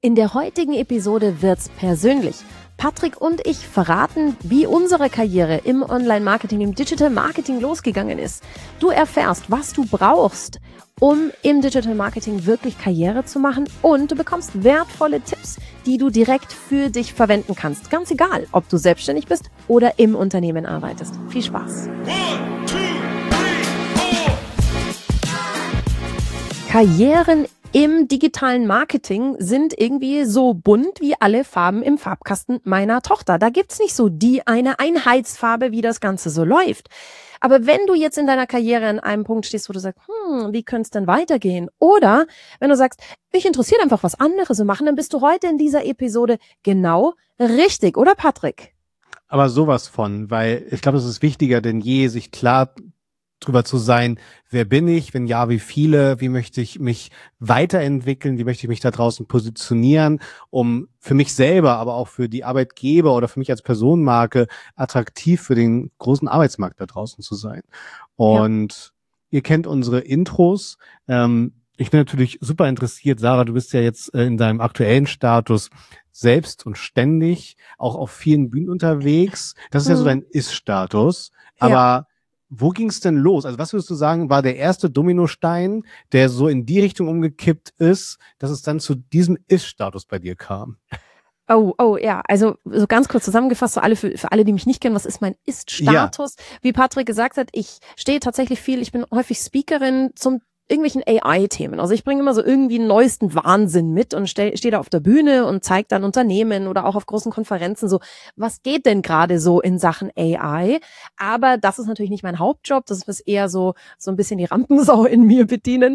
In der heutigen Episode wird's persönlich. Patrick und ich verraten, wie unsere Karriere im Online-Marketing, im Digital-Marketing losgegangen ist. Du erfährst, was du brauchst, um im Digital-Marketing wirklich Karriere zu machen, und du bekommst wertvolle Tipps, die du direkt für dich verwenden kannst. Ganz egal, ob du selbstständig bist oder im Unternehmen arbeitest. Viel Spaß! 1, 2, 3, 4. Karrieren im digitalen Marketing sind irgendwie so bunt wie alle Farben im Farbkasten meiner Tochter. Da gibt's nicht so die eine Einheitsfarbe, wie das Ganze so läuft. Aber wenn du jetzt in deiner Karriere an einem Punkt stehst, wo du sagst, wie könnte es denn weitergehen? Oder wenn du sagst, mich interessiert einfach was anderes zu machen, dann bist du heute in dieser Episode genau richtig, oder Patrick? Aber sowas von, weil ich glaube, es ist wichtiger denn je, sich klar drüber zu sein, wer bin ich, wenn ja, wie viele, wie möchte ich mich weiterentwickeln, wie möchte ich mich da draußen positionieren, um für mich selber, aber auch für die Arbeitgeber oder für mich als Personenmarke attraktiv für den großen Arbeitsmarkt da draußen zu sein. Und Ihr kennt unsere Intros. Ich bin natürlich super interessiert, Sarah, du bist ja jetzt in deinem aktuellen Status selbst und ständig, auch auf vielen Bühnen unterwegs. Das ist ja so dein Ist-Status. Aber wo ging es denn los? Also was würdest du sagen, war der erste Dominostein, der so in die Richtung umgekippt ist, dass es dann zu diesem Ist-Status bei dir kam? Ja, also so ganz kurz zusammengefasst, für alle, die mich nicht kennen, was ist mein Ist-Status? Ja. Wie Patrick gesagt hat, ich stehe tatsächlich viel, ich bin häufig Speakerin zum irgendwelchen AI-Themen. Also ich bringe immer so irgendwie den neuesten Wahnsinn mit und stehe da auf der Bühne und zeige dann Unternehmen oder auch auf großen Konferenzen so, was geht denn gerade so in Sachen AI? Aber das ist natürlich nicht mein Hauptjob, das ist eher so ein bisschen die Rampensau in mir bedienen.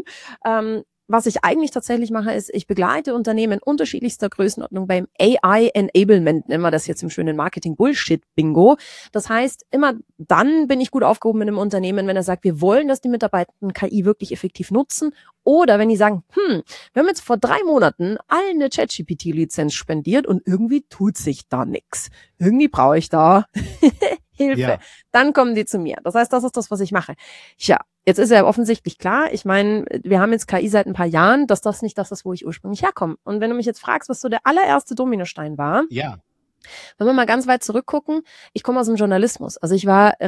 Was ich eigentlich tatsächlich mache, ist, ich begleite Unternehmen unterschiedlichster Größenordnung beim AI-Enablement, nennen wir das jetzt im schönen Marketing-Bullshit-Bingo. Das heißt, immer dann bin ich gut aufgehoben in einem Unternehmen, wenn er sagt, wir wollen, dass die Mitarbeitenden KI wirklich effektiv nutzen. Oder wenn die sagen, wir haben jetzt vor 3 Monaten allen eine ChatGPT-Lizenz spendiert und irgendwie tut sich da nichts. Irgendwie brauche ich da Hilfe. Ja. Dann kommen die zu mir. Das heißt, das ist das, was ich mache. Ja, jetzt ist ja offensichtlich klar, ich meine, wir haben jetzt KI seit ein paar Jahren, dass das nicht das ist, wo ich ursprünglich herkomme. Und wenn du mich jetzt fragst, was so der allererste Dominostein war, wenn wir mal ganz weit zurückgucken, ich komme aus dem Journalismus. Also ich war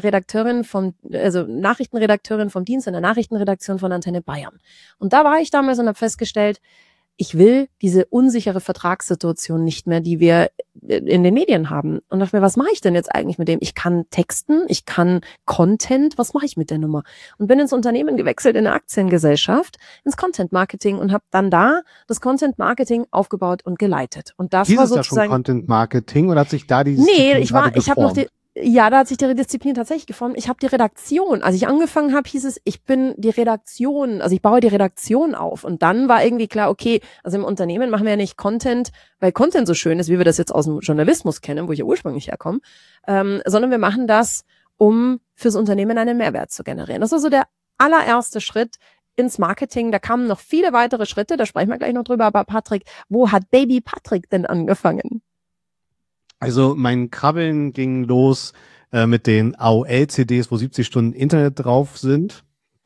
Nachrichtenredakteurin vom Dienst in der Nachrichtenredaktion von Antenne Bayern. Und da war ich damals und habe festgestellt, ich will diese unsichere Vertragssituation nicht mehr, die wir in den Medien haben. Und dachte mir, was mache ich denn jetzt eigentlich mit dem? Ich kann texten, ich kann Content, was mache ich mit der Nummer? Und bin ins Unternehmen gewechselt, in eine Aktiengesellschaft, ins Content Marketing und habe dann da das Content Marketing aufgebaut und geleitet. Und das war sozusagen... Ist ja schon Content Marketing oder hat sich da dieses... Da hat sich die Disziplin tatsächlich geformt. Ich habe die Redaktion, als ich angefangen habe, hieß es, ich bin die Redaktion, also ich baue die Redaktion auf. Und dann war irgendwie klar, okay, also im Unternehmen machen wir ja nicht Content, weil Content so schön ist, wie wir das jetzt aus dem Journalismus kennen, wo ich ja ursprünglich herkomme, sondern wir machen das, um fürs Unternehmen einen Mehrwert zu generieren. Das war so der allererste Schritt ins Marketing. Da kamen noch viele weitere Schritte, da sprechen wir gleich noch drüber. Aber Patrick, wo hat Baby Patrick denn angefangen? Also mein Krabbeln ging los mit den AOL-CDs, wo 70 Stunden Internet drauf sind.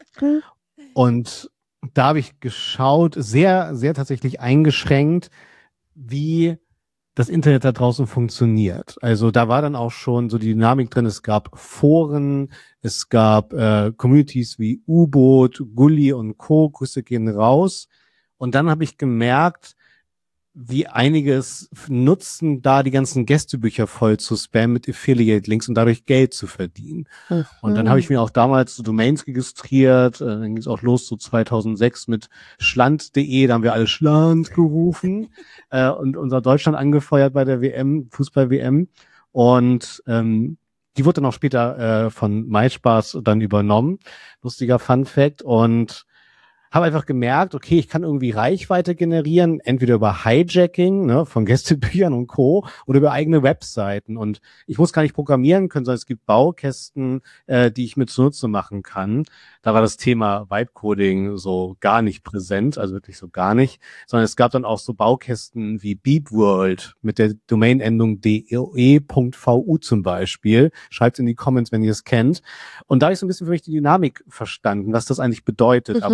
Und da habe ich geschaut, sehr, sehr tatsächlich eingeschränkt, wie das Internet da draußen funktioniert. Also da war dann auch schon so die Dynamik drin. Es gab Foren, es gab Communities wie U-Boot, Gulli und Co. Grüße gehen raus. Und dann habe ich gemerkt, wie einiges nutzen, da die ganzen Gästebücher voll zu spammen mit Affiliate-Links und dadurch Geld zu verdienen. Und dann habe ich mir auch damals so Domains registriert, dann ging es auch los so 2006 mit schland.de, da haben wir alle Schland gerufen und unser Deutschland angefeuert bei der WM, Fußball-WM. Und die wurde dann auch später von MySpaß dann übernommen. Lustiger Fun-Fact. Und habe einfach gemerkt, okay, ich kann irgendwie Reichweite generieren, entweder über Hijacking von Gästebüchern und Co. oder über eigene Webseiten. Und ich muss gar nicht programmieren können, sondern es gibt Baukästen, die ich mit zunutze machen kann. Da war das Thema Vibe-Coding so gar nicht präsent, also wirklich so gar nicht, sondern es gab dann auch so Baukästen wie BeepWorld mit der Domainendung de.vu zum Beispiel. Schreibt in die Comments, wenn ihr es kennt. Und da habe ich so ein bisschen für mich die Dynamik verstanden, was das eigentlich bedeutet. Aber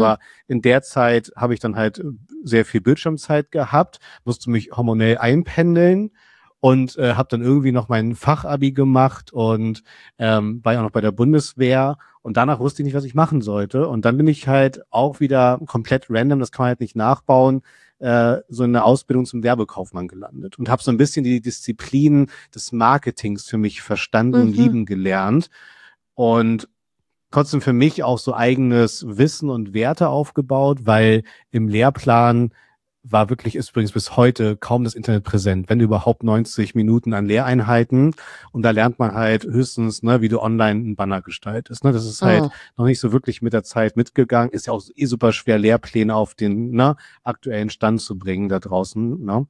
in der Zeit habe ich dann halt sehr viel Bildschirmzeit gehabt, musste mich hormonell einpendeln und habe dann irgendwie noch mein Fachabi gemacht und war ja auch noch bei der Bundeswehr und danach wusste ich nicht, was ich machen sollte. Und dann bin ich halt auch wieder komplett random, das kann man halt nicht nachbauen, so in eine Ausbildung zum Werbekaufmann gelandet und habe so ein bisschen die Disziplinen des Marketings für mich verstanden und lieben gelernt und trotzdem für mich auch so eigenes Wissen und Werte aufgebaut, weil im Lehrplan ist übrigens bis heute kaum das Internet präsent, wenn überhaupt 90 Minuten an Lehreinheiten. Und da lernt man halt höchstens, ne, wie du online einen Banner gestaltest. Ne? Das ist halt noch nicht so wirklich mit der Zeit mitgegangen. Ist ja auch super schwer, Lehrpläne auf den aktuellen Stand zu bringen da draußen. Ne?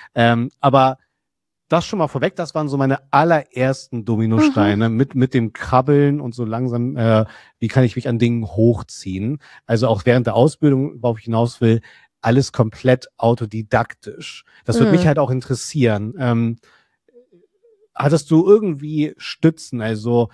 Aber das schon mal vorweg, das waren so meine allerersten Dominosteine mit dem Krabbeln und so langsam, wie kann ich mich an Dingen hochziehen. Also auch während der Ausbildung, worauf ich hinaus will, alles komplett autodidaktisch. Das würde mich halt auch interessieren. Hattest du irgendwie Stützen? Also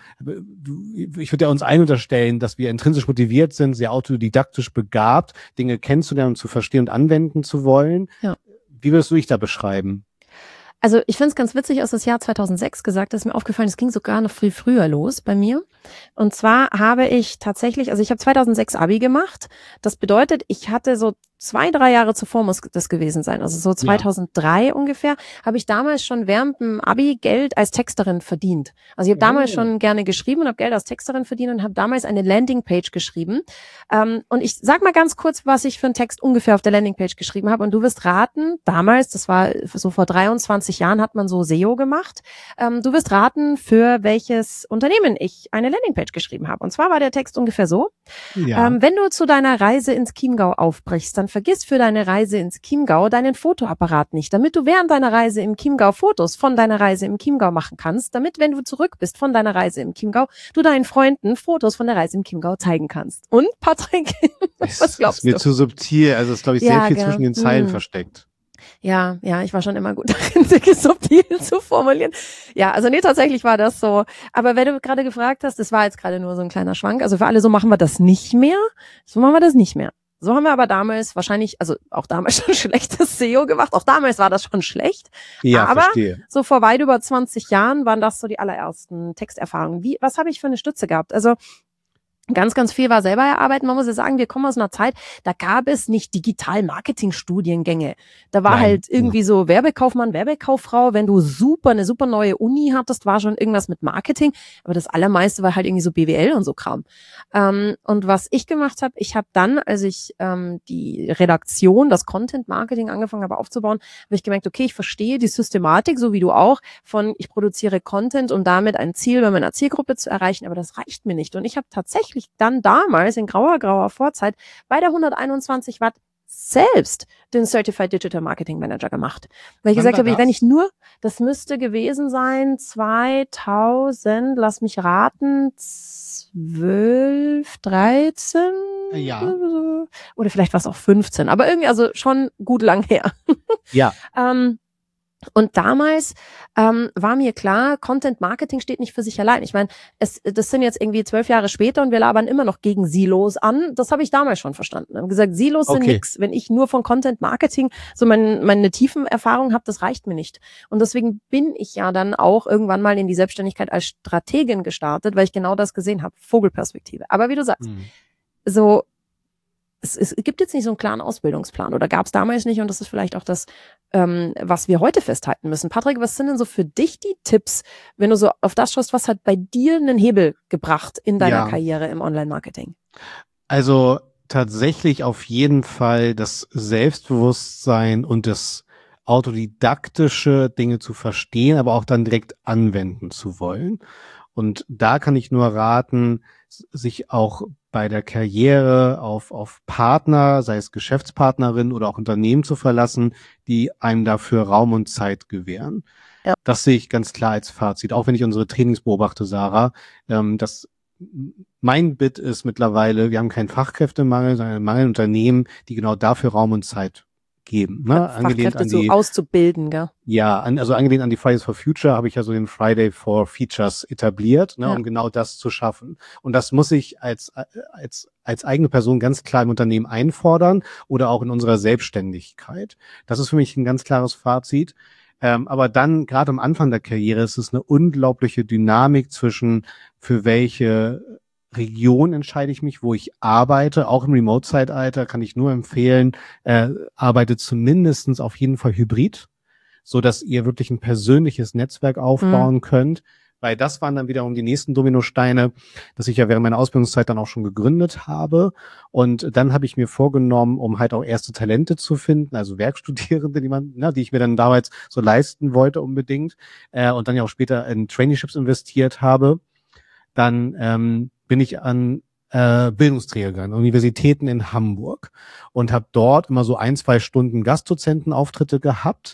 ich würde ja uns allen unterstellen, dass wir intrinsisch motiviert sind, sehr autodidaktisch begabt, Dinge kennenzulernen und zu verstehen und anwenden zu wollen. Ja. Wie würdest du dich da beschreiben? Also ich finde es ganz witzig, aus das Jahr 2006 gesagt, dass mir aufgefallen, es ging sogar noch viel früher los bei mir. Und zwar habe ich tatsächlich, also ich habe 2006 Abi gemacht. Das bedeutet, ich hatte so 2-3 Jahre zuvor muss das gewesen sein. Also so 2003 ungefähr, habe ich damals schon während dem Abi Geld als Texterin verdient. Also ich habe damals schon gerne geschrieben und habe Geld als Texterin verdient und habe damals eine Landingpage geschrieben. Und ich sag mal ganz kurz, was ich für einen Text ungefähr auf der Landingpage geschrieben habe. Und du wirst raten, damals, das war so vor 23 Jahren, hat man so SEO gemacht. Du wirst raten, für welches Unternehmen ich eine Landingpage geschrieben habe. Und zwar war der Text ungefähr so. Wenn du zu deiner Reise ins Chiemgau aufbrichst, dann vergiss für deine Reise ins Chiemgau deinen Fotoapparat nicht, damit du während deiner Reise im Chiemgau Fotos von deiner Reise im Chiemgau machen kannst, damit, wenn du zurück bist von deiner Reise im Chiemgau, du deinen Freunden Fotos von der Reise im Chiemgau zeigen kannst. Und Patrick, was glaubst du? Das ist mir zu subtil, also ist, glaube ich, sehr viel zwischen den Zeilen versteckt. Ja, ich war schon immer gut darin, Dinge subtil zu formulieren. Ja, also nee, tatsächlich war das so. Aber wenn du gerade gefragt hast, das war jetzt gerade nur so ein kleiner Schwank. Also für alle, so machen wir das nicht mehr. So machen wir das nicht mehr. So haben wir aber damals wahrscheinlich, also auch damals schon schlechtes SEO gemacht. Auch damals war das schon schlecht. Ja, aber verstehe. So vor weit über 20 Jahren waren das so die allerersten Texterfahrungen. Was habe ich für eine Stütze gehabt? Also ganz, ganz viel war selber erarbeiten. Man muss ja sagen, wir kommen aus einer Zeit, da gab es nicht Digital-Marketing-Studiengänge. Da war halt irgendwie so Werbekaufmann, Werbekauffrau. Wenn du eine super neue Uni hattest, war schon irgendwas mit Marketing. Aber das Allermeiste war halt irgendwie so BWL und so Kram. Und was ich gemacht habe, ich habe dann, als ich die Redaktion, das Content-Marketing angefangen habe aufzubauen, habe ich gemerkt, okay, ich verstehe die Systematik, so wie du auch, von ich produziere Content, um damit ein Ziel bei meiner Zielgruppe zu erreichen. Aber das reicht mir nicht. Und ich habe tatsächlich dann damals in grauer Vorzeit bei der 121 Watt selbst den Certified Digital Marketing Manager gemacht. Weil ich gesagt habe, wenn ich nur, das müsste gewesen sein 2000, lass mich raten, 12, 13? Ja. Oder vielleicht war es auch 15, aber irgendwie, also schon gut lang her. Ja. Und damals war mir klar, Content Marketing steht nicht für sich allein. Ich meine, das sind jetzt irgendwie 12 Jahre später und wir labern immer noch gegen Silos an. Das habe ich damals schon verstanden. Ich habe gesagt, Silos sind nix. Wenn ich nur von Content Marketing so meine tiefen Erfahrungen habe, das reicht mir nicht. Und deswegen bin ich ja dann auch irgendwann mal in die Selbstständigkeit als Strategin gestartet, weil ich genau das gesehen habe, Vogelperspektive. Aber wie du sagst, so es gibt jetzt nicht so einen klaren Ausbildungsplan oder gab es damals nicht und das ist vielleicht auch das, was wir heute festhalten müssen. Patrick, was sind denn so für dich die Tipps, wenn du so auf das schaust, was hat bei dir einen Hebel gebracht in deiner Karriere im Online-Marketing? Also tatsächlich auf jeden Fall das Selbstbewusstsein und das autodidaktische, Dinge zu verstehen, aber auch dann direkt anwenden zu wollen. Und da kann ich nur raten, sich auch bei der Karriere auf Partner, sei es Geschäftspartnerin oder auch Unternehmen zu verlassen, die einem dafür Raum und Zeit gewähren. Ja. Das sehe ich ganz klar als Fazit. Auch wenn ich unsere Trainings beobachte, Sarah, mein Bit ist mittlerweile, wir haben keinen Fachkräftemangel, sondern einen Mangel an Unternehmen, die genau dafür Raum und Zeit geben. Ne? Angelehnt Fachkräfte an die, so auszubilden, gell? ja, also angelehnt an die Fridays for Future habe ich ja so den Friday for Features etabliert, ne, Ja. um genau das zu schaffen. Und das muss ich als eigene Person ganz klar im Unternehmen einfordern oder auch in unserer Selbstständigkeit. Das ist für mich ein ganz klares Fazit. Aber dann, gerade am Anfang der Karriere, ist es eine unglaubliche Dynamik zwischen, für welche Region entscheide ich mich, wo ich arbeite. Auch im Remote-Zeitalter kann ich nur empfehlen, arbeitet zumindestens auf jeden Fall hybrid, so dass ihr wirklich ein persönliches Netzwerk aufbauen könnt. Weil das waren dann wiederum die nächsten Dominosteine, dass ich ja während meiner Ausbildungszeit dann auch schon gegründet habe. Und dann habe ich mir vorgenommen, um halt auch erste Talente zu finden, also Werkstudierende, die ich mir dann damals so leisten wollte unbedingt, und dann ja auch später in Traineeships investiert habe. Dann bin ich an Bildungsträger gegangen, Universitäten in Hamburg und habe dort immer so 1-2 Stunden Gastdozentenauftritte gehabt.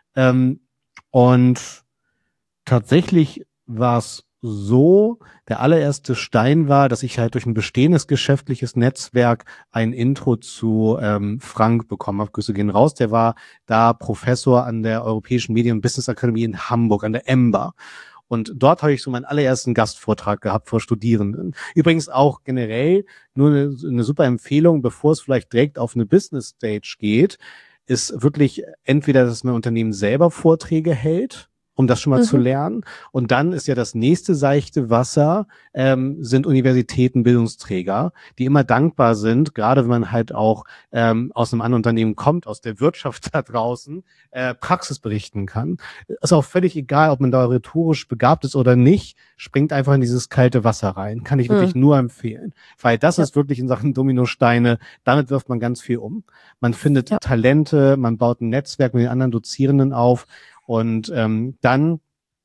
Und tatsächlich war es so, der allererste Stein war, dass ich halt durch ein bestehendes geschäftliches Netzwerk ein Intro zu Frank bekommen habe. Grüße gehen raus. Der war da Professor an der Europäischen Medien- und Business Akademie in Hamburg, an der EMBA. Und dort habe ich so meinen allerersten Gastvortrag gehabt vor Studierenden. Übrigens auch generell nur eine super Empfehlung, bevor es vielleicht direkt auf eine Business Stage geht, ist wirklich entweder, dass mein Unternehmen selber Vorträge hält, um das schon mal zu lernen. Und dann ist ja das nächste seichte Wasser, sind Universitäten, Bildungsträger, die immer dankbar sind, gerade wenn man halt auch aus einem anderen Unternehmen kommt, aus der Wirtschaft da draußen, Praxis berichten kann. Ist auch völlig egal, ob man da rhetorisch begabt ist oder nicht, springt einfach in dieses kalte Wasser rein. Kann ich wirklich nur empfehlen. Weil das ist wirklich in Sachen Dominosteine, damit wirft man ganz viel um. Man findet Talente, man baut ein Netzwerk mit den anderen Dozierenden auf. Und dann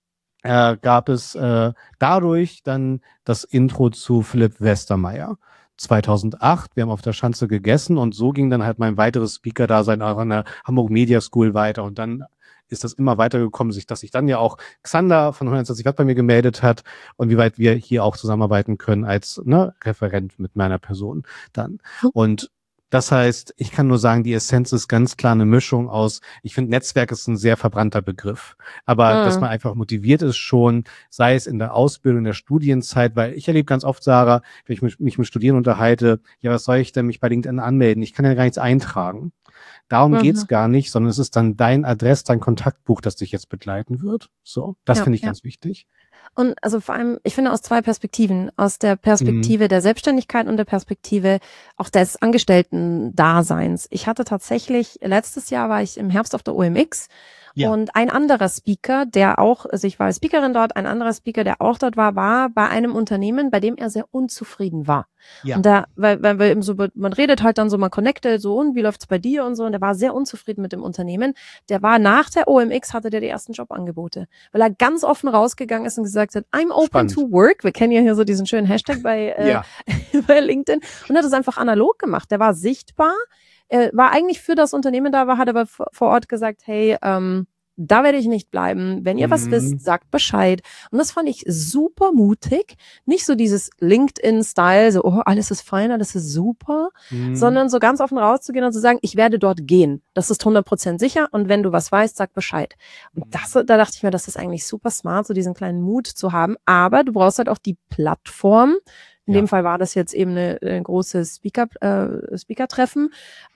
gab es dadurch dann das Intro zu Philipp Westermeier 2008. Wir haben auf der Schanze gegessen und so ging dann halt mein weiteres Speaker-Dasein auch an der Hamburg Media School weiter. Und dann ist das immer weitergekommen, dass sich dann ja auch Xander von 120 Watt bei mir gemeldet hat und wie weit wir hier auch zusammenarbeiten können als Referent mit meiner Person dann. Und das heißt, ich kann nur sagen, die Essenz ist ganz klar eine Mischung aus, ich finde, Netzwerk ist ein sehr verbrannter Begriff, aber dass man einfach motiviert ist schon, sei es in der Ausbildung, in der Studienzeit, weil ich erlebe ganz oft, Sarah, wenn ich mich mit Studierenden unterhalte, ja, was soll ich denn mich bei LinkedIn anmelden? Ich kann ja gar nichts eintragen. Darum geht's gar nicht, sondern es ist dann dein dein Kontaktbuch, das dich jetzt begleiten wird. So, das finde ich ganz wichtig. Und also vor allem, ich finde aus 2 Perspektiven. Aus der Perspektive der Selbstständigkeit und der Perspektive auch des Angestellten-Daseins. Ich hatte tatsächlich, letztes Jahr war ich im Herbst auf der OMX und ein anderer Speaker, der auch, also ich war als Speakerin dort, ein anderer Speaker, der auch dort war bei einem Unternehmen, bei dem er sehr unzufrieden war. Ja. Und da, weil eben so, man redet halt dann so, man connectet so, und wie läuft's bei dir und so, und der war sehr unzufrieden mit dem Unternehmen. Der war nach der OMX, hatte der die ersten Jobangebote, weil er ganz offen rausgegangen ist und gesagt hat, I'm open to work. Wir kennen ja hier so diesen schönen Hashtag bei, bei LinkedIn, und hat es einfach analog gemacht. Der war sichtbar, war eigentlich für das Unternehmen da, hat aber vor Ort gesagt, hey, da werde ich nicht bleiben. Wenn ihr was wisst, sagt Bescheid. Und das fand ich super mutig. Nicht so dieses LinkedIn-Style, so, oh, alles ist fein, alles ist super, sondern so ganz offen rauszugehen und zu sagen, ich werde dort gehen. Das ist 100% sicher. Und wenn du was weißt, sag Bescheid. Und da dachte ich mir, das ist eigentlich super smart, so diesen kleinen Mut zu haben. Aber du brauchst halt auch die Plattform. In dem Fall war das jetzt eben eine große Speaker-Treffen,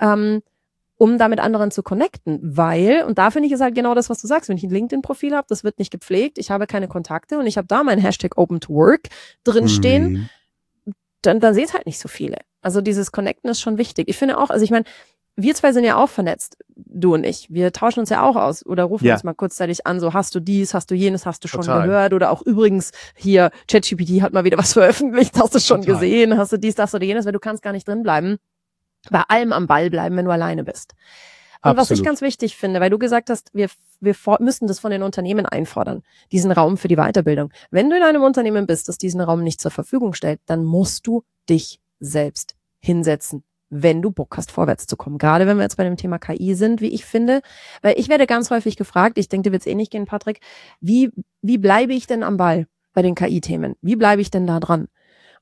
um da mit anderen zu connecten, weil, und da finde ich es halt genau das, was du sagst, wenn ich ein LinkedIn-Profil habe, das wird nicht gepflegt, ich habe keine Kontakte und ich habe da mein Hashtag Open to Work drinstehen, dann sehe es halt nicht so viele. Also dieses Connecten ist schon wichtig. Ich finde auch, also ich meine, wir 2 sind ja auch vernetzt, du und ich. Wir tauschen uns ja auch aus oder rufen uns mal kurzzeitig an, so hast du dies, hast du jenes, hast du schon gehört, oder auch übrigens hier, ChatGPT hat mal wieder was veröffentlicht, hast du schon gesehen, hast du dies, das oder jenes, weil du kannst gar nicht drin bleiben. Bei allem am Ball bleiben, wenn du alleine bist. Und was ich ganz wichtig finde, weil du gesagt hast, wir müssen das von den Unternehmen einfordern, diesen Raum für die Weiterbildung. Wenn du in einem Unternehmen bist, das diesen Raum nicht zur Verfügung stellt, dann musst du dich selbst hinsetzen, wenn du Bock hast, vorwärts zu kommen. Gerade wenn wir jetzt bei dem Thema KI sind, wie ich finde, weil ich werde ganz häufig gefragt, ich denke, dir wird es ähnlich gehen, Patrick, wie bleibe ich denn am Ball bei den KI-Themen? Wie bleibe ich denn da dran?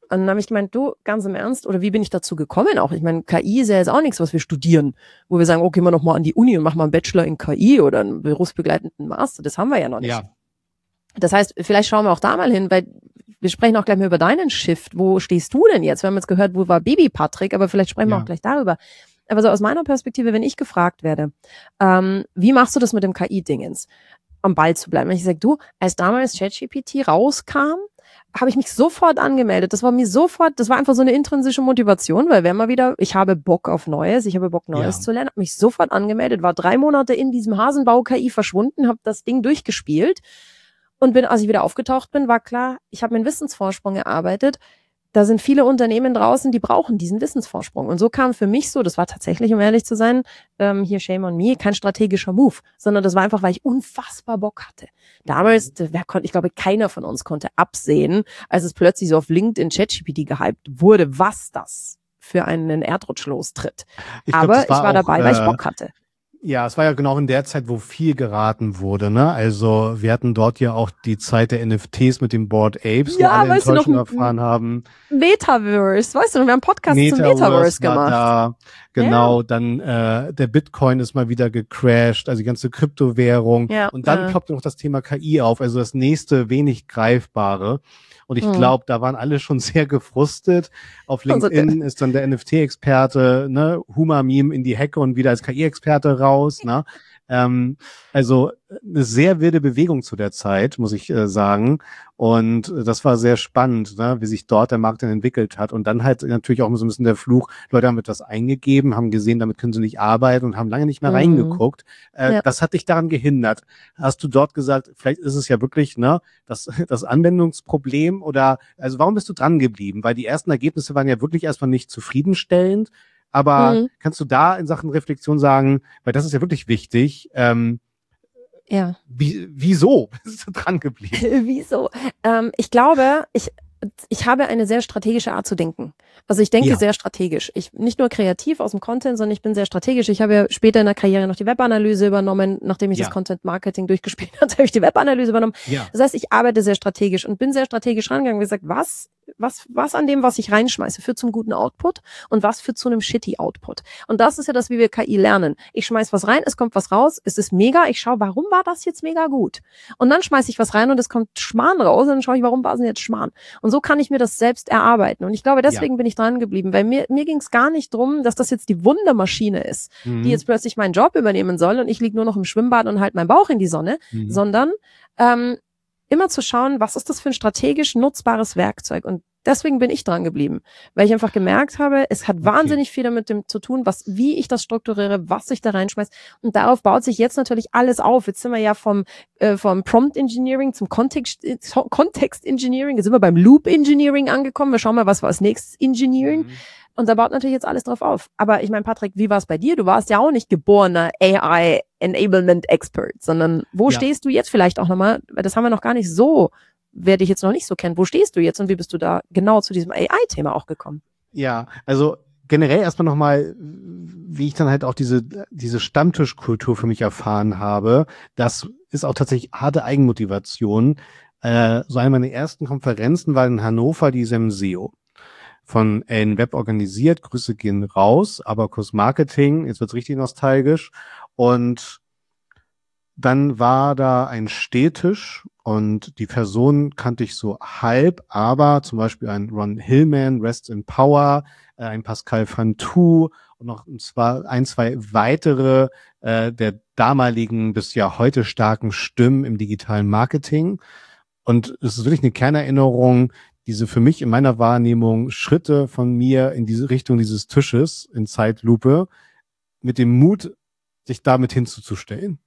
Und dann habe ich gemeint, du, ganz im Ernst, oder wie bin ich dazu gekommen auch? Ich meine, KI ist ja jetzt auch nichts, was wir studieren, wo wir sagen, okay, gehen wir nochmal an die Uni und machen mal einen Bachelor in KI oder einen berufsbegleitenden Master. Das haben wir ja noch nicht. Ja. Das heißt, vielleicht schauen wir auch da mal hin, weil wir sprechen auch gleich mal über deinen Shift. Wo stehst du denn jetzt? Wir haben jetzt gehört, wo war Baby Patrick, aber vielleicht sprechen wir auch gleich darüber. Aber so aus meiner Perspektive, wenn ich gefragt werde, wie machst du das mit dem KI-Dingens? Am Ball zu bleiben. Wenn ich sage, du, als damals ChatGPT rauskam, habe ich mich sofort angemeldet. Das war einfach so eine intrinsische Motivation, weil ich habe Bock auf Neues, ich habe Bock Neues zu lernen, habe mich sofort angemeldet, war 3 Monate in diesem Hasenbau-KI verschwunden, habe das Ding durchgespielt und als ich wieder aufgetaucht bin, war klar, ich habe mir einen Wissensvorsprung erarbeitet. Da sind viele Unternehmen draußen, die brauchen diesen Wissensvorsprung. Und so kam für mich so, das war tatsächlich, um ehrlich zu sein, hier shame on me, kein strategischer Move, sondern das war einfach, weil ich unfassbar Bock hatte. Damals, ich glaube, keiner von uns konnte absehen, als es plötzlich so auf LinkedIn ChatGPT gehypt wurde, was das für einen Erdrutsch lostritt. Aber ich war dabei, weil ich Bock hatte. Ja, es war ja genau in der Zeit, wo viel geraten wurde, ne? Also wir hatten dort ja auch die Zeit der NFTs mit den Bored Apes, wo alle Enttäuschung erfahren haben. Metaverse, weißt du, wir haben einen Podcast zum Metaverse gemacht. Da, genau, dann der Bitcoin ist mal wieder gecrashed, also die ganze Kryptowährung. Ja, und dann ploppt noch das Thema KI auf, also das nächste wenig Greifbare. Und ich glaube, da waren alle schon sehr gefrustet. Auf LinkedIn ist dann der NFT-Experte, ne, Huma-Meme in die Hecke und wieder als KI-Experte raus, ne? Also eine sehr wilde Bewegung zu der Zeit, muss ich sagen. Und das war sehr spannend, ne, wie sich dort der Markt dann entwickelt hat. Und dann halt natürlich auch so ein bisschen der Fluch, Leute haben etwas eingegeben, haben gesehen, damit können sie nicht arbeiten und haben lange nicht mehr reingeguckt. Das hat dich daran gehindert. Hast du dort gesagt, vielleicht ist es ja wirklich, ne, das Anwendungsproblem oder, also warum bist du dran geblieben? Weil die ersten Ergebnisse waren ja wirklich erstmal nicht zufriedenstellend. Aber kannst du da in Sachen Reflexion sagen, weil das ist ja wirklich wichtig, wieso bist du dran geblieben? Wieso? Ich glaube, ich habe eine sehr strategische Art zu denken. Also ich denke sehr strategisch. Nicht nur kreativ aus dem Content, sondern ich bin sehr strategisch. Ich habe ja später in der Karriere noch die Webanalyse übernommen. Nachdem ich das Content Marketing durchgespielt hatte, habe ich die Webanalyse übernommen. Ja. Das heißt, ich arbeite sehr strategisch und bin sehr strategisch rangegangen. Wie gesagt, was an dem, was ich reinschmeiße, führt zum guten Output und was führt zu einem shitty Output. Und das ist ja das, wie wir KI lernen. Ich schmeiß was rein, es kommt was raus, es ist mega, ich schaue, warum war das jetzt mega gut? Und dann schmeiße ich was rein und es kommt Schmarrn raus und dann schaue ich, warum war es denn jetzt Schmarrn? Und so kann ich mir das selbst erarbeiten. Und ich glaube, deswegen bin ich dran geblieben, weil mir ging es gar nicht drum, dass das jetzt die Wundermaschine ist, die jetzt plötzlich meinen Job übernehmen soll und ich liege nur noch im Schwimmbad und halt meinen Bauch in die Sonne, sondern immer zu schauen, was ist das für ein strategisch nutzbares Werkzeug? Und deswegen bin ich dran geblieben, weil ich einfach gemerkt habe, es hat wahnsinnig viel damit zu tun, wie ich das strukturiere, was ich da reinschmeiße. Und darauf baut sich jetzt natürlich alles auf. Jetzt sind wir ja vom Prompt Engineering zum Kontext Engineering. Jetzt sind wir beim Loop Engineering angekommen. Wir schauen mal, was war als nächstes Engineering. Und da baut natürlich jetzt alles drauf auf. Aber ich meine, Patrick, wie war es bei dir? Du warst ja auch nicht geborener AI Enablement Expert, sondern wo stehst du jetzt vielleicht auch nochmal? Weil das haben wir noch gar nicht so, wer dich jetzt noch nicht so kennt. Wo stehst du jetzt und wie bist du da genau zu diesem AI-Thema auch gekommen? Ja, also generell erstmal nochmal, wie ich dann halt auch diese Stammtischkultur für mich erfahren habe. Das ist auch tatsächlich harte Eigenmotivation. So eine meiner ersten Konferenzen war in Hannover, die SEMSEO. Von NWeb organisiert, Grüße gehen raus, Abacus Marketing, jetzt wird's richtig nostalgisch. Und dann war da ein Stehtisch und die Person kannte ich so halb, aber zum Beispiel ein Ron Hillman, Rest in Power, ein Pascal Fantou und noch zwar 1, 2 weitere der damaligen bis ja heute starken Stimmen im digitalen Marketing. Und es ist wirklich eine Kernerinnerung, diese für mich in meiner Wahrnehmung Schritte von mir in diese Richtung dieses Tisches in Zeitlupe mit dem Mut, sich damit hinzustellen.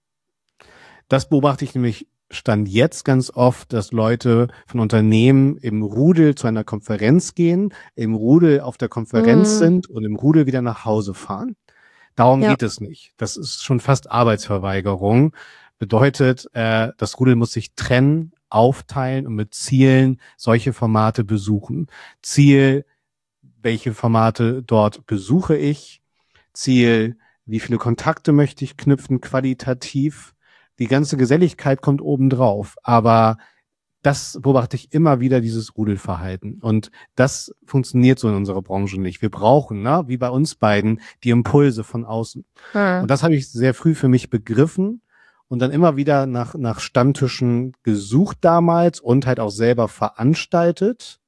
Das beobachte ich nämlich Stand jetzt ganz oft, dass Leute von Unternehmen im Rudel zu einer Konferenz gehen, im Rudel auf der Konferenz sind und im Rudel wieder nach Hause fahren. Darum geht es nicht. Das ist schon fast Arbeitsverweigerung. Bedeutet, das Rudel muss sich trennen, aufteilen und mit Zielen solche Formate besuchen. Ziel, welche Formate dort besuche ich? Ziel, wie viele Kontakte möchte ich knüpfen, qualitativ? Die ganze Geselligkeit kommt obendrauf, aber das beobachte ich immer wieder, dieses Rudelverhalten. Und das funktioniert so in unserer Branche nicht. Wir brauchen, wie bei uns beiden, die Impulse von außen. Und das habe ich sehr früh für mich begriffen und dann immer wieder nach Stammtischen gesucht damals und halt auch selber veranstaltet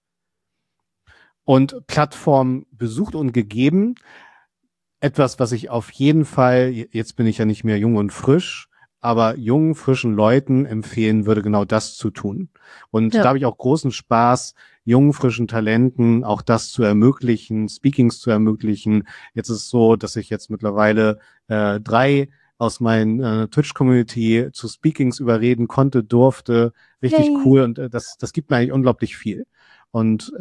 und Plattformen besucht und gegeben. Etwas, was ich auf jeden Fall, jetzt bin ich ja nicht mehr jung und frisch, aber jungen, frischen Leuten empfehlen würde, genau das zu tun. Und da habe ich auch großen Spaß, jungen, frischen Talenten auch das zu ermöglichen, Speakings zu ermöglichen. Jetzt ist es so, dass ich jetzt mittlerweile 3 aus meiner Twitch-Community zu Speakings überreden konnte, durfte. Richtig cool und das gibt mir eigentlich unglaublich viel. Und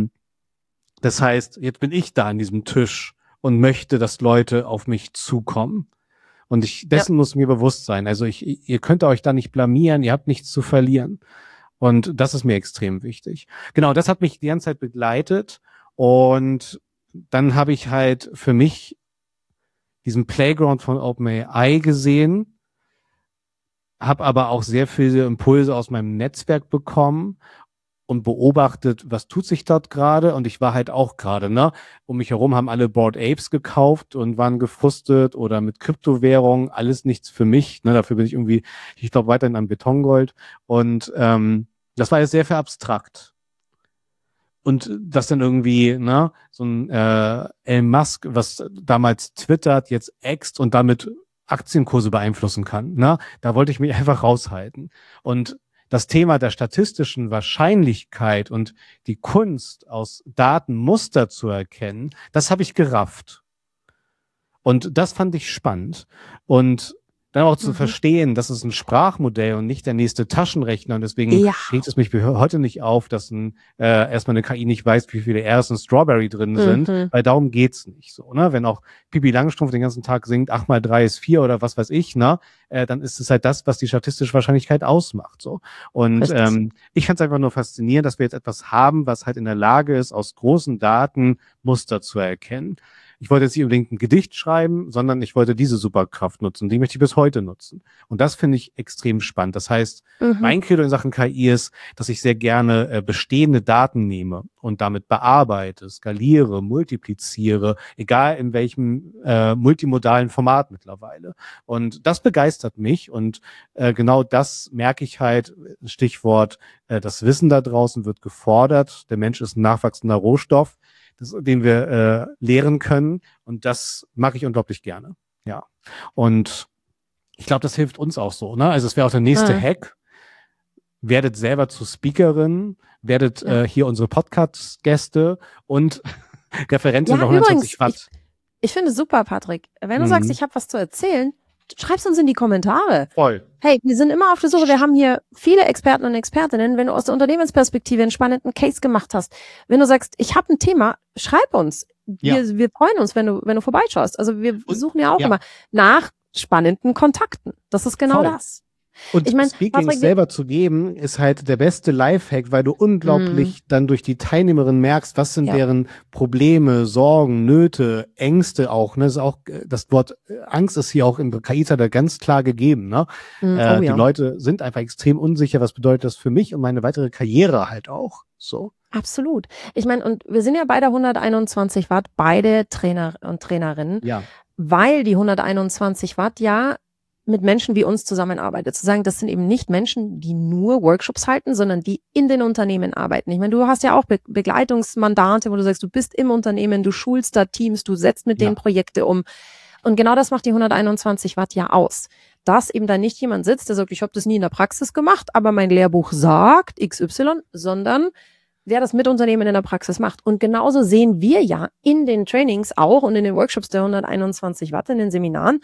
das heißt, jetzt bin ich da an diesem Tisch und möchte, dass Leute auf mich zukommen. Und dessen muss mir bewusst sein. Also ihr könnt euch da nicht blamieren, ihr habt nichts zu verlieren. Und das ist mir extrem wichtig. Genau, das hat mich die ganze Zeit begleitet. Und dann habe ich halt für mich diesen Playground von OpenAI gesehen, habe aber auch sehr viele Impulse aus meinem Netzwerk bekommen und beobachtet, was tut sich dort gerade. Und ich war halt auch gerade, um mich herum haben alle Bored Apes gekauft und waren gefrustet oder mit Kryptowährungen, alles nichts für mich. Dafür bin ich irgendwie, ich glaube, weiterhin am Betongold. Und das war jetzt sehr viel abstrakt. Und das dann irgendwie, so ein Elon Musk, was damals twittert, jetzt äxt und damit Aktienkurse beeinflussen kann. Da wollte ich mich einfach raushalten. Und das Thema der statistischen Wahrscheinlichkeit und die Kunst, aus Daten Muster zu erkennen, das habe ich gerafft. Und das fand ich spannend. Und dann auch zu verstehen, das ist ein Sprachmodell und nicht der nächste Taschenrechner. Und deswegen regt es mich heute nicht auf, dass erstmal eine KI nicht weiß, wie viele R's in Strawberry drin sind, weil darum geht's nicht so. Wenn auch Pippi Langstrumpf den ganzen Tag singt, 8 mal 3 ist 4 oder was weiß ich, dann ist es halt das, was die statistische Wahrscheinlichkeit ausmacht. So. Und ich fand es einfach nur faszinierend, dass wir jetzt etwas haben, was halt in der Lage ist, aus großen Daten Muster zu erkennen. Ich wollte jetzt nicht unbedingt ein Gedicht schreiben, sondern ich wollte diese Superkraft nutzen. Die möchte ich bis heute nutzen. Und das finde ich extrem spannend. Das heißt, mein Credo in Sachen KI ist, dass ich sehr gerne bestehende Daten nehme und damit bearbeite, skaliere, multipliziere, egal in welchem multimodalen Format mittlerweile. Und das begeistert mich. Und genau das merke ich halt, Stichwort, das Wissen da draußen wird gefordert. Der Mensch ist ein nachwachsender Rohstoff, den wir lehren können. Und das mag ich unglaublich gerne. Ja. Und ich glaube, das hilft uns auch so. Also es wäre auch der nächste Hack. Werdet selber zu Speakerin, werdet hier unsere Podcast-Gäste und Referentin bei 120 Watt. Ich finde es super, Patrick. Wenn du sagst, ich habe was zu erzählen, schreib's uns in die Kommentare. Voll. Hey, wir sind immer auf der Suche. Wir haben hier viele Experten und Expertinnen. Wenn du aus der Unternehmensperspektive einen spannenden Case gemacht hast, wenn du sagst, ich habe ein Thema, schreib uns. Wir freuen uns, wenn du vorbeischaust. Also wir suchen ja auch immer nach spannenden Kontakten. Das ist genau das. Und Speakings selber zu geben, ist halt der beste Lifehack, weil du unglaublich dann durch die Teilnehmerin merkst, was sind deren Probleme, Sorgen, Nöte, Ängste auch. Das ist auch, das Wort Angst ist hier auch im KI-Zeitalter ganz klar gegeben. Die Leute sind einfach extrem unsicher, was bedeutet das für mich und meine weitere Karriere halt auch. So. Absolut. Ich meine, und wir sind ja bei der 121 Watt, beide Trainer und Trainerinnen, weil die 121 Watt mit Menschen wie uns zusammenarbeitet. Zu sagen, das sind eben nicht Menschen, die nur Workshops halten, sondern die in den Unternehmen arbeiten. Ich meine, du hast ja auch Begleitungsmandate, wo du sagst, du bist im Unternehmen, du schulst da Teams, du setzt mit denen Projekte um. Und genau das macht die 121 Watt ja aus. Dass eben da nicht jemand sitzt, der sagt, ich habe das nie in der Praxis gemacht, aber mein Lehrbuch sagt XY, sondern wer das mit Unternehmen in der Praxis macht. Und genauso sehen wir ja in den Trainings auch und in den Workshops der 121 Watt, in den Seminaren,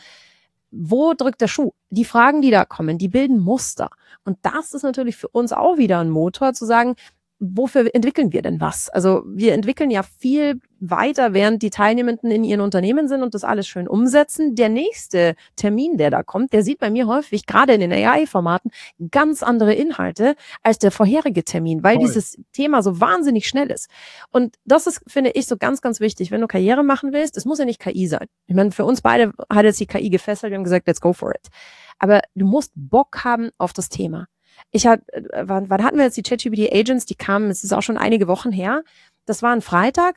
wo drückt der Schuh? Die Fragen, die da kommen, die bilden Muster. Und das ist natürlich für uns auch wieder ein Motor, zu sagen, wofür entwickeln wir denn was? Also wir entwickeln ja viel weiter, während die Teilnehmenden in ihren Unternehmen sind und das alles schön umsetzen. Der nächste Termin, der da kommt, der sieht bei mir häufig, gerade in den AI-Formaten, ganz andere Inhalte als der vorherige Termin, weil dieses Thema so wahnsinnig schnell ist. Und das ist, finde ich, so ganz, ganz wichtig. Wenn du Karriere machen willst, es muss ja nicht KI sein. Ich meine, für uns beide hat jetzt die KI gefesselt, wir haben gesagt, let's go for it. Aber du musst Bock haben auf das Thema. Wann hatten wir jetzt die ChatGPT Agents? Die kamen, es ist auch schon einige Wochen her. Das war ein Freitag,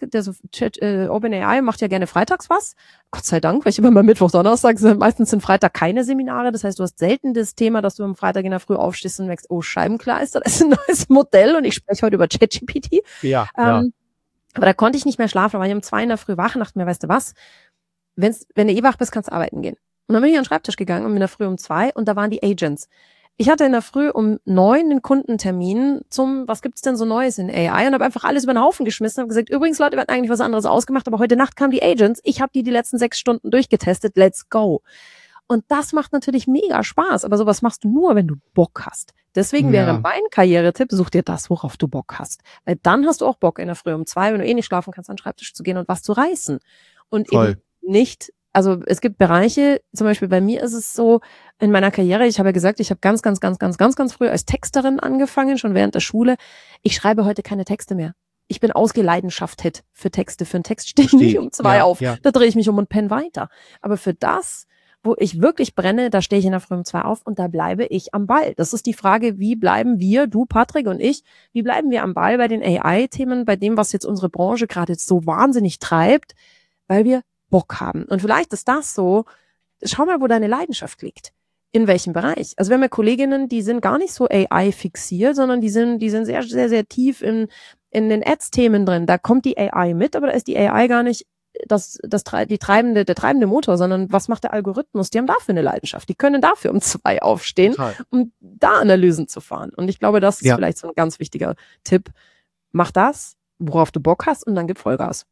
OpenAI macht ja gerne freitags was. Gott sei Dank, weil ich immer mal Mittwoch, Donnerstag sind. Meistens sind Freitag keine Seminare. Das heißt, du hast selten das Thema, dass du am Freitag in der Früh aufstehst und merkst, oh, Scheibenkleister, das ist ein neues Modell und ich spreche heute über ChatGPT. Ja. Aber da konnte ich nicht mehr schlafen. Da war ich um 2 in der Früh wach und dachte mir, weißt du was? Wenn du wach bist, kannst du arbeiten gehen. Und dann bin ich an den Schreibtisch gegangen in der Früh um 2 und da waren die Agents. Ich hatte in der Früh um 9 den Kundentermin was gibt's denn so Neues in AI und habe einfach alles über den Haufen geschmissen und habe gesagt, übrigens Leute, wir hatten eigentlich was anderes ausgemacht, aber heute Nacht kamen die Agents, ich habe die letzten 6 Stunden durchgetestet, let's go. Und das macht natürlich mega Spaß, aber sowas machst du nur, wenn du Bock hast. Deswegen wäre mein Karrieretipp, such dir das, worauf du Bock hast. Weil dann hast du auch Bock in der Früh um 2, wenn du nicht schlafen kannst, an den Schreibtisch zu gehen und was zu reißen. Und eben nicht, also es gibt Bereiche, zum Beispiel bei mir ist es so, in meiner Karriere, ich habe ja gesagt, ich habe ganz früh als Texterin angefangen, schon während der Schule. Ich schreibe heute keine Texte mehr. Ich bin ausgeleidenschafthet für Texte. Für einen Text stehe ich nicht um 2 auf. Ja. Da drehe ich mich um und penne weiter. Aber für das, wo ich wirklich brenne, da stehe ich in der Früh um 2 auf und da bleibe ich am Ball. Das ist die Frage, wie bleiben wir, du, Patrick und ich, wie bleiben wir am Ball bei den AI-Themen, bei dem, was jetzt unsere Branche gerade jetzt so wahnsinnig treibt, weil wir Bock haben. Und vielleicht ist das so, schau mal, wo deine Leidenschaft liegt. In welchem Bereich? Also wir haben ja Kolleginnen, die sind gar nicht so AI-fixiert, sondern die sind sehr, sehr, sehr tief in den Ads-Themen drin. Da kommt die AI mit, aber da ist die AI gar nicht der treibende Motor, sondern was macht der Algorithmus? Die haben dafür eine Leidenschaft. Die können dafür um 2 aufstehen, um da Analysen zu fahren. Und ich glaube, das ist vielleicht so ein ganz wichtiger Tipp. Mach das, worauf du Bock hast und dann gib Vollgas.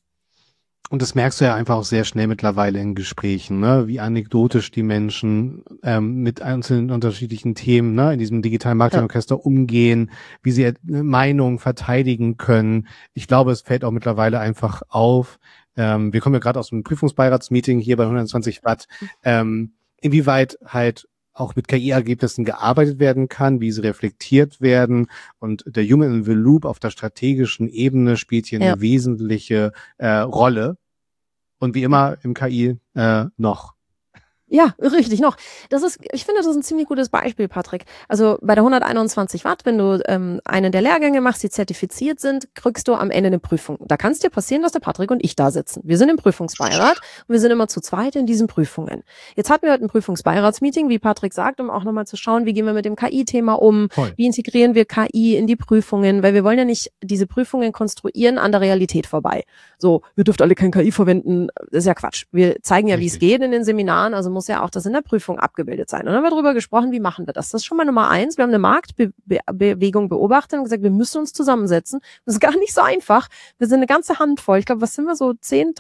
Und das merkst du ja einfach auch sehr schnell mittlerweile in Gesprächen, ne? Wie anekdotisch die Menschen mit einzelnen unterschiedlichen Themen, ne, in diesem digitalen Marketingorchester umgehen, wie sie Meinungen verteidigen können. Ich glaube, es fällt auch mittlerweile einfach auf. Wir kommen ja gerade aus einem Prüfungsbeiratsmeeting hier bei 120 Watt. Inwieweit halt auch mit KI-Ergebnissen gearbeitet werden kann, wie sie reflektiert werden. Und der Human in the Loop auf der strategischen Ebene spielt hier eine wesentliche Rolle. Und wie immer im KI noch. Ja, richtig, noch. Ich finde, das ist ein ziemlich gutes Beispiel, Patrick. Also bei der 121 Watt, wenn du einen der Lehrgänge machst, die zertifiziert sind, kriegst du am Ende eine Prüfung. Da kann es dir passieren, dass der Patrick und ich da sitzen. Wir sind im Prüfungsbeirat und wir sind immer zu zweit in diesen Prüfungen. Jetzt hatten wir heute ein Prüfungsbeiratsmeeting, wie Patrick sagt, um auch nochmal zu schauen, wie gehen wir mit dem KI-Thema um, wie integrieren wir KI in die Prüfungen, weil wir wollen ja nicht diese Prüfungen konstruieren an der Realität vorbei. So, ihr dürft alle kein KI verwenden, das ist ja Quatsch. Wir zeigen ja, wie es geht in den Seminaren, also muss ja auch das in der Prüfung abgebildet sein. Und dann haben wir darüber gesprochen, wie machen wir das? Das ist schon mal Nummer 1. Wir haben eine Marktbewegung beobachtet und gesagt, wir müssen uns zusammensetzen. Das ist gar nicht so einfach. Wir sind eine ganze Handvoll. Ich glaube, was sind wir so? 10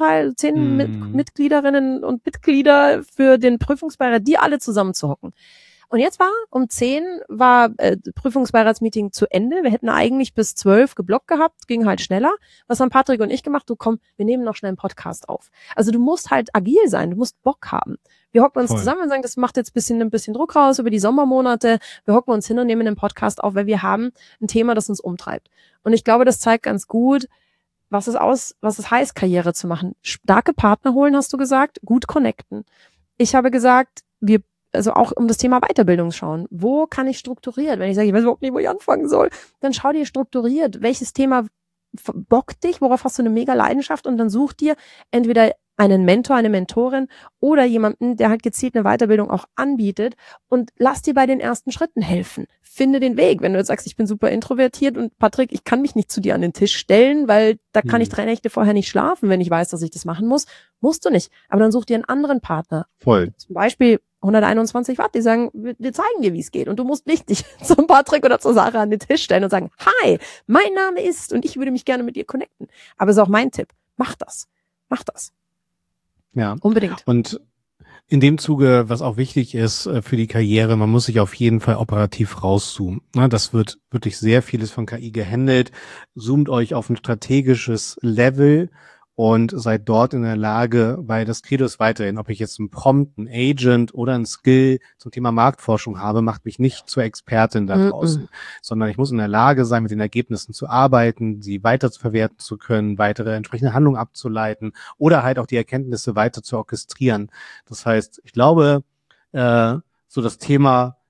Mitgliederinnen und Mitglieder für den Prüfungsbeirat, die alle zusammenzuhocken. Und jetzt um 10 war Prüfungsbeiratsmeeting zu Ende. Wir hätten eigentlich bis 12 geblockt gehabt, ging halt schneller. Was haben Patrick und ich gemacht? Du komm, wir nehmen noch schnell einen Podcast auf. Also du musst halt agil sein, du musst Bock haben. Wir hocken uns zusammen und sagen, das macht jetzt ein bisschen Druck raus über die Sommermonate. Wir hocken uns hin und nehmen einen Podcast auf, weil wir haben ein Thema, das uns umtreibt. Und ich glaube, das zeigt ganz gut, was es heißt, Karriere zu machen. Starke Partner holen, hast du gesagt, gut connecten. Ich habe gesagt, also auch um das Thema Weiterbildung schauen. Wo kann ich strukturiert? Wenn ich sage, ich weiß überhaupt nicht, wo ich anfangen soll, dann schau dir strukturiert, welches Thema bockt dich, worauf hast du eine mega Leidenschaft und dann such dir entweder einen Mentor, eine Mentorin oder jemanden, der halt gezielt eine Weiterbildung auch anbietet und lass dir bei den ersten Schritten helfen. Finde den Weg. Wenn du jetzt sagst, ich bin super introvertiert und Patrick, ich kann mich nicht zu dir an den Tisch stellen, weil da kann ich 3 Nächte vorher nicht schlafen, wenn ich weiß, dass ich das machen muss. Musst du nicht. Aber dann such dir einen anderen Partner. Voll. Zum Beispiel 121 Watt, die sagen, wir zeigen dir, wie es geht. Und du musst nicht dich zum Patrick oder zur Sarah an den Tisch stellen und sagen, hi, mein Name ist und ich würde mich gerne mit dir connecten. Aber es ist auch mein Tipp. Mach das. Mach das. Ja. Unbedingt. Und in dem Zuge, was auch wichtig ist für die Karriere, man muss sich auf jeden Fall operativ rauszoomen. Das wird wirklich sehr vieles von KI gehandelt. Zoomt euch auf ein strategisches Level und seid dort in der Lage, weil das Credo ist weiterhin, ob ich jetzt einen Prompt, einen Agent oder einen Skill zum Thema Marktforschung habe, macht mich nicht zur Expertin da draußen, sondern ich muss in der Lage sein, mit den Ergebnissen zu arbeiten, sie weiter zu verwerten zu können, weitere entsprechende Handlungen abzuleiten oder halt auch die Erkenntnisse weiter zu orchestrieren. Das heißt, ich glaube, so das Thema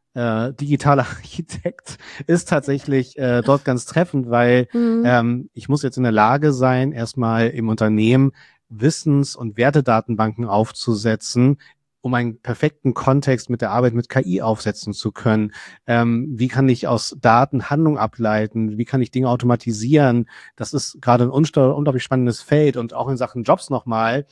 digitaler Architekt ist tatsächlich dort ganz treffend, weil ich muss jetzt in der Lage sein, erstmal im Unternehmen Wissens- und Wertedatenbanken aufzusetzen, um einen perfekten Kontext mit der Arbeit mit KI aufsetzen zu können. Wie kann ich aus Daten Handlung ableiten? Wie kann ich Dinge automatisieren? Das ist gerade ein unglaublich spannendes Feld und auch in Sachen Jobs nochmal.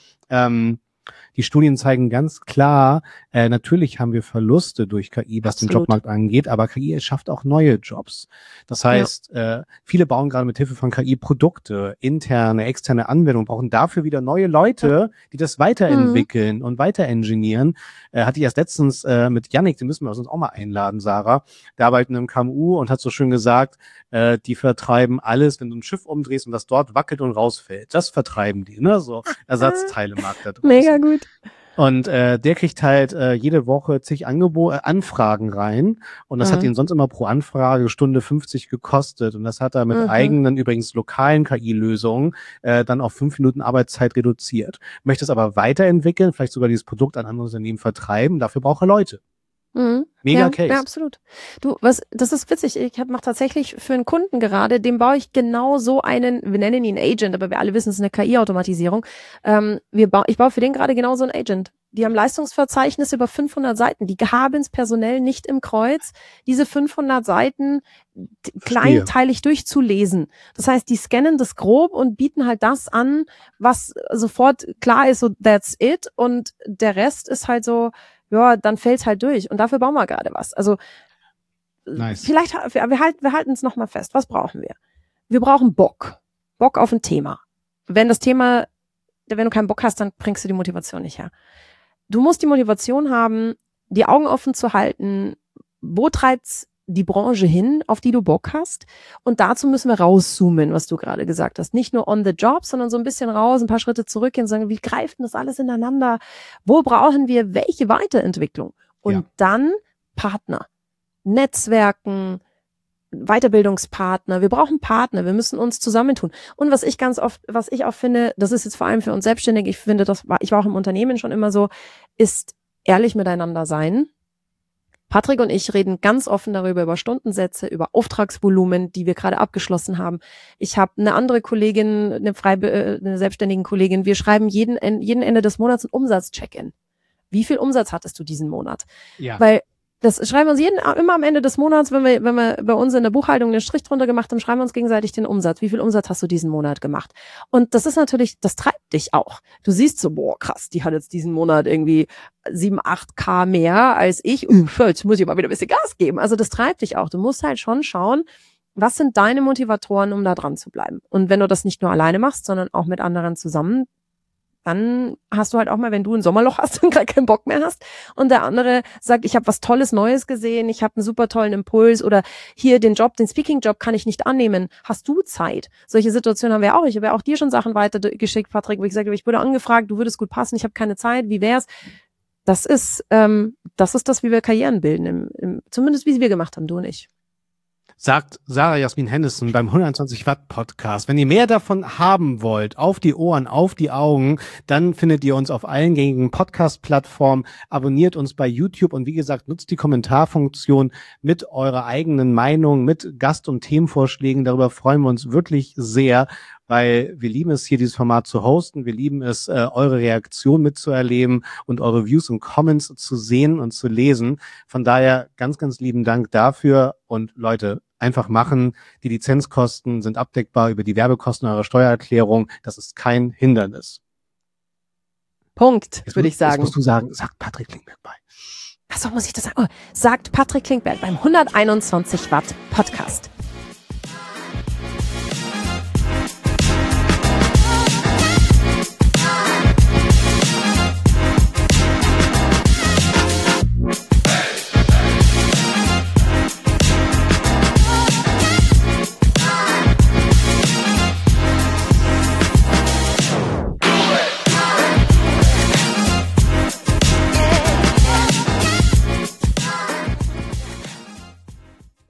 Die Studien zeigen ganz klar, natürlich haben wir Verluste durch KI, was den Jobmarkt angeht, aber KI schafft auch neue Jobs. Das heißt, viele bauen gerade mit Hilfe von KI Produkte, interne, externe Anwendungen, brauchen dafür wieder neue Leute, die das weiterentwickeln und weiterenginieren. Hatte ich erst letztens mit Yannick, den müssen wir uns auch mal einladen, Sarah, der arbeitet in einem KMU und hat so schön gesagt, die vertreiben alles, wenn du ein Schiff umdrehst und das dort wackelt und rausfällt. Das vertreiben die, ne? So Ersatzteile-Markt da draußen. Mega gut. Und der kriegt halt jede Woche zig Anfragen rein. Und das hat ihn sonst immer pro Anfrage Stunde 50 gekostet. Und das hat er mit eigenen, übrigens lokalen KI-Lösungen dann auf 5 Minuten Arbeitszeit reduziert. Möchte es aber weiterentwickeln, vielleicht sogar dieses Produkt an andere Unternehmen vertreiben. Dafür braucht er Leute. Mega Case. Ja, absolut. Das ist witzig. Ich mache tatsächlich für einen Kunden gerade, dem baue ich genau so einen, wir nennen ihn Agent, aber wir alle wissen, es ist eine KI-Automatisierung. Ich baue für den gerade genau so einen Agent. Die haben Leistungsverzeichnisse über 500 Seiten. Die haben es personell nicht im Kreuz, diese 500 Seiten kleinteilig durchzulesen. Das heißt, die scannen das grob und bieten halt das an, was sofort klar ist, so that's it. Und der Rest ist halt so, ja, dann fällt's halt durch. Und dafür bauen wir gerade was. Also nice. Vielleicht, wir halten es nochmal fest. Was brauchen wir? Wir brauchen Bock. Bock auf ein Thema. Wenn du keinen Bock hast, dann bringst du die Motivation nicht her. Du musst die Motivation haben, die Augen offen zu halten. Wo treibt's die Branche hin, auf die du Bock hast? Und dazu müssen wir rauszoomen, was du gerade gesagt hast. Nicht nur on the job, sondern so ein bisschen raus, ein paar Schritte zurückgehen und sagen, wie greift denn das alles ineinander? Wo brauchen wir welche Weiterentwicklung? Und dann Partner, Netzwerken, Weiterbildungspartner. Wir brauchen Partner. Wir müssen uns zusammentun. Und was ich auch finde, das ist jetzt vor allem für uns Selbstständige, ich war auch im Unternehmen schon immer so, ist ehrlich miteinander sein. Patrick und ich reden ganz offen darüber, über Stundensätze, über Auftragsvolumen, die wir gerade abgeschlossen haben. Ich habe eine andere Kollegin, eine selbstständige Kollegin, wir schreiben jeden Ende des Monats ein Umsatz-Check-in. Wie viel Umsatz hattest du diesen Monat? Ja. Weil das schreiben wir uns immer am Ende des Monats, wenn wir bei uns in der Buchhaltung einen Strich drunter gemacht haben, schreiben wir uns gegenseitig den Umsatz. Wie viel Umsatz hast du diesen Monat gemacht? Und das ist natürlich, das treibt dich auch. Du siehst so, boah, krass, die hat jetzt diesen Monat irgendwie 7, 8K mehr als ich. Jetzt muss ich mal wieder ein bisschen Gas geben. Also das treibt dich auch. Du musst halt schon schauen, was sind deine Motivatoren, um da dran zu bleiben? Und wenn du das nicht nur alleine machst, sondern auch mit anderen zusammen, dann hast du halt auch mal, wenn du ein Sommerloch hast und gerade keinen Bock mehr hast und der andere sagt, ich habe was Tolles Neues gesehen, ich habe einen super tollen Impuls oder hier den Speaking-Job kann ich nicht annehmen. Hast du Zeit? Solche Situationen haben wir auch. Ich habe ja auch dir schon Sachen weitergeschickt, Patrick, wo ich gesagt habe, ich wurde angefragt, du würdest gut passen, ich habe keine Zeit, wie wär's? Das ist das, wie wir Karrieren bilden, zumindest wie wir gemacht haben, du und ich. Sagt Sarah Jasmin Henderson beim 120 Watt Podcast. Wenn ihr mehr davon haben wollt, auf die Ohren, auf die Augen, dann findet ihr uns auf allen gängigen Podcast-Plattformen, abonniert uns bei YouTube und wie gesagt, nutzt die Kommentarfunktion mit eurer eigenen Meinung, mit Gast- und Themenvorschlägen. Darüber freuen wir uns wirklich sehr, weil wir lieben es, hier dieses Format zu hosten. Wir lieben es, eure Reaktion mitzuerleben und eure Views und Comments zu sehen und zu lesen. Von daher ganz, ganz lieben Dank dafür. Und Leute, einfach machen. Die Lizenzkosten sind abdeckbar über die Werbekosten eurer Steuererklärung. Das ist kein Hindernis. Punkt, würde ich sagen. Jetzt musst du sagen, sagt Patrick Klingberg bei. Achso, muss ich das sagen? Oh, sagt Patrick Klingberg beim 121 Watt Podcast.